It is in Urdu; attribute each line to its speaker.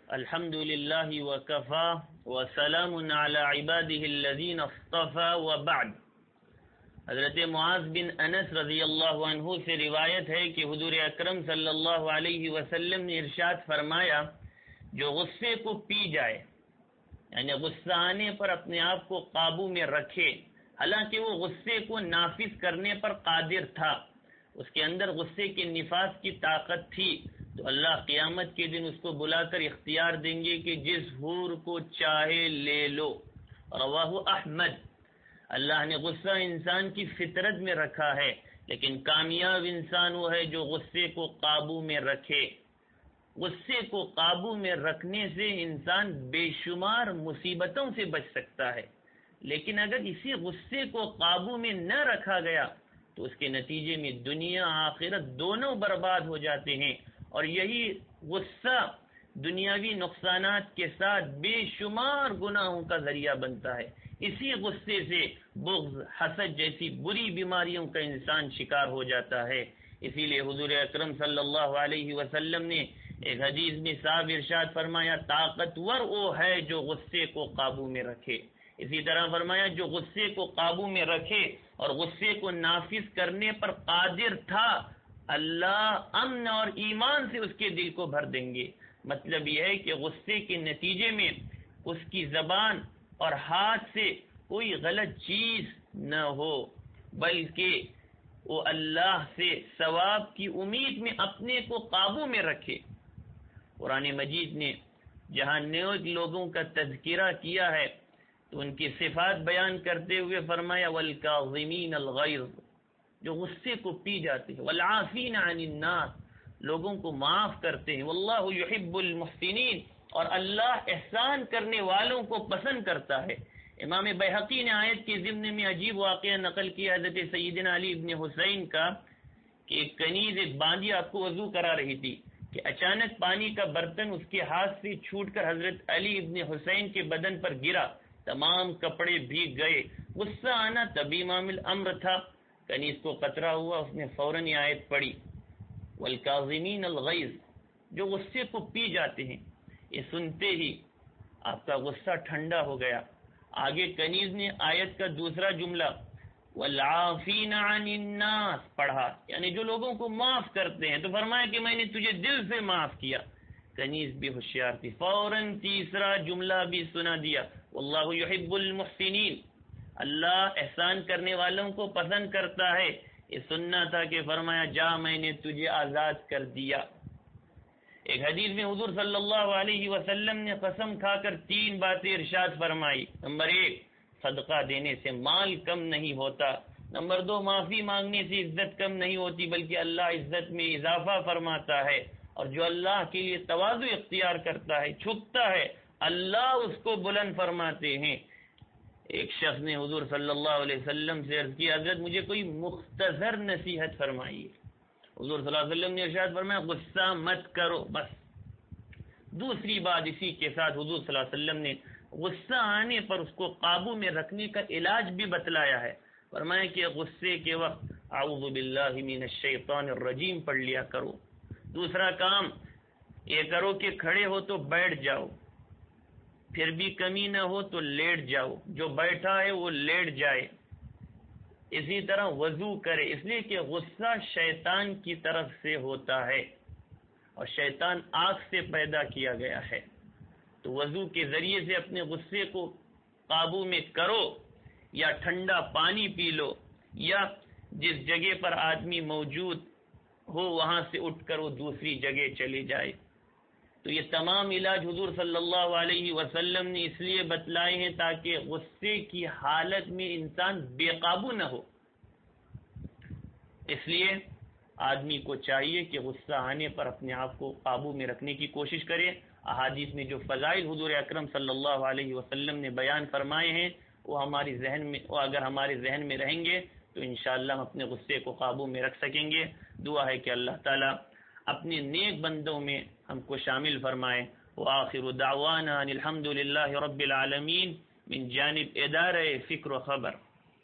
Speaker 1: الحمد للہ وکفا وسلام علی عباده الذین اصطفى وبعد۔ حضرت معاذ بن انس رضی اللہ عنہ سے روایت ہے کہ حضور اکرم صلی اللہ علیہ وسلم نے ارشاد فرمایا، جو غصے کو پی جائے، یعنی غصہ آنے پر اپنے آپ کو قابو میں رکھے، حالانکہ وہ غصے کو نافذ کرنے پر قادر تھا، اس کے اندر غصے کے نفاذ کی طاقت تھی، تو اللہ قیامت کے دن اس کو بلا کر اختیار دیں گے کہ جس حور کو چاہے لے لو۔ رواہ احمد۔ اللہ نے غصہ انسان کی فطرت میں رکھا ہے، لیکن کامیاب انسان وہ ہے جو غصے کو قابو میں رکھے۔ غصے کو قابو میں رکھنے سے انسان بے شمار مصیبتوں سے بچ سکتا ہے، لیکن اگر اسی غصے کو قابو میں نہ رکھا گیا تو اس کے نتیجے میں دنیا آخرت دونوں برباد ہو جاتے ہیں، اور یہی غصہ دنیاوی نقصانات کے ساتھ بے شمار گناہوں کا ذریعہ بنتا ہے۔ اسی غصے سے بغض، حسد جیسی بری بیماریوں کا انسان شکار ہو جاتا ہے۔ اسی لیے حضور اکرم صلی اللہ علیہ وسلم نے ایک حدیث میں صاحب ارشاد فرمایا، طاقتور وہ ہے جو غصے کو قابو میں رکھے۔ اسی طرح فرمایا، جو غصے کو قابو میں رکھے اور غصے کو نافذ کرنے پر قادر تھا، اللہ امن اور ایمان سے اس کے دل کو بھر دیں گے۔ مطلب یہ ہے کہ غصے کے نتیجے میں اس کی زبان اور ہاتھ سے کوئی غلط چیز نہ ہو، بلکہ وہ اللہ سے ثواب کی امید میں اپنے کو قابو میں رکھے۔ قرآن مجید نے جہاں نیک لوگوں کا تذکرہ کیا ہے تو ان کی صفات بیان کرتے ہوئے فرمایا، والکاظمین الغیظ، جو غصے کو پی جاتے ہیں، والعافین عن الناس، لوگوں کو معاف کرتے ہیں، واللہ یحب المحسنین، اور اللہ احسان کرنے والوں کو پسند کرتا ہے۔ امام بیہقی نے آیت کے ضمن میں عجیب واقعہ نقل کیا حضرت سیدنا علی ابن حسین کا، کہ ایک کنیز، ایک باندھی آپ کو وضو کرا رہی تھی کہ اچانک پانی کا برتن اس کے ہاتھ سے چھوٹ کر حضرت علی ابن حسین کے بدن پر گرا، تمام کپڑے بھیگ گئے۔ غصہ آنا طبی معامل امر تھا، کنیز کو قطرہ ہوا، اس نے فوراً یہ آیت پڑھی، والکاظمین الغیظ، جو غصے کو پی جاتے ہیں۔ یہ سنتے ہی آپ کا غصہ ٹھنڈا ہو گیا۔ آگے کنیز نے آیت کا دوسرا جملہ والعافین عن الناس پڑھا، یعنی جو لوگوں کو معاف کرتے ہیں، تو فرمایا کہ میں نے تجھے دل سے معاف کیا۔ کنیز بھی ہوشیار تھی، فوراً تیسرا جملہ بھی سنا دیا، واللہ یحب المحسنین، اللہ احسان کرنے والوں کو پسند کرتا ہے۔ یہ سننا تھا کہ فرمایا، جا میں نے تجھے آزاد کر دیا۔ ایک حدیث میں حضور صلی اللہ علیہ وسلم نے قسم کھا کر 3 باتیں ارشاد فرمائی۔ نمبر 1، صدقہ دینے سے مال کم نہیں ہوتا۔ نمبر 2، معافی مانگنے سے عزت کم نہیں ہوتی بلکہ اللہ عزت میں اضافہ فرماتا ہے، اور جو اللہ کے لیے تواضع اختیار کرتا ہے، جھکتا ہے، اللہ اس کو بلند فرماتے ہیں۔ ایک شخص نے حضور صلی اللہ علیہ وسلم سے عرض کی، حضرت مجھے کوئی مختصر نصیحت فرمائیے۔ حضور صلی اللہ علیہ وسلم نے ارشاد فرمایا، غصہ مت کرو، بس۔ دوسری بات اسی کے ساتھ حضور صلی اللہ علیہ وسلم نے غصہ آنے پر اس کو قابو میں رکھنے کا علاج بھی بتلایا ہے۔ فرمایا کہ غصے کے وقت اعوذ باللہ من الشیطان الرجیم پڑھ لیا کرو۔ دوسرا کام یہ کرو کہ کھڑے ہو تو بیٹھ جاؤ، پھر بھی کمی نہ ہو تو لیٹ جاؤ، جو بیٹھا ہے وہ لیٹ جائے۔ اسی طرح وضو کرے، اس لیے کہ غصہ شیطان کی طرف سے ہوتا ہے، اور شیطان آگ سے پیدا کیا گیا ہے، تو وضو کے ذریعے سے اپنے غصے کو قابو میں کرو، یا ٹھنڈا پانی پی لو، یا جس جگہ پر آدمی موجود ہو وہاں سے اٹھ کر وہ دوسری جگہ چلے جائے۔ تو یہ تمام علاج حضور صلی اللہ علیہ وسلم نے اس لیے بتلائے ہیں تاکہ غصے کی حالت میں انسان بے قابو نہ ہو۔ اس لیے آدمی کو چاہیے کہ غصہ آنے پر اپنے آپ کو قابو میں رکھنے کی کوشش کرے۔ احادیث میں جو فضائل حضور اکرم صلی اللہ علیہ وسلم نے بیان فرمائے ہیں، وہ اگر ہمارے ذہن میں رہیں گے تو انشاءاللہ ہم اپنے غصے کو قابو میں رکھ سکیں گے۔ دعا ہے کہ اللہ تعالیٰ اپنے نیک بندوں میں ہم کو شامل فرمائے۔ وآخر دعوانا الحمد للہ رب العالمین، من جانب ادارہ فکر و خبر۔